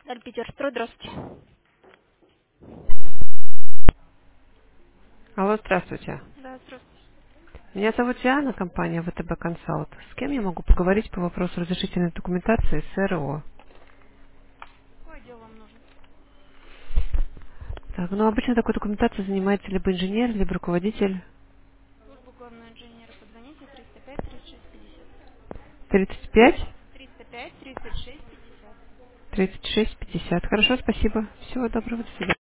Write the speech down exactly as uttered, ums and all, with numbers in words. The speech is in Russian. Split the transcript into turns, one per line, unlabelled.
Питерстрой, здравствуйте.
Алло, здравствуйте.
Да, здравствуйте.
Меня зовут Диана, компания вэ тэ бэ Консалт. С кем я могу поговорить по вопросу разрешительной документации с эр о?
Какой отдел вам нужен?
Так, ну обычно такой документацией занимается либо инженер, либо руководитель.
Служба главного инженера. Позвоните триста пять тридцать шесть пятьдесят.
тридцать пять
триста пять тридцать шесть пятьдесят.
тридцать шесть пятьдесят. Хорошо, спасибо. Всего доброго, до свидания.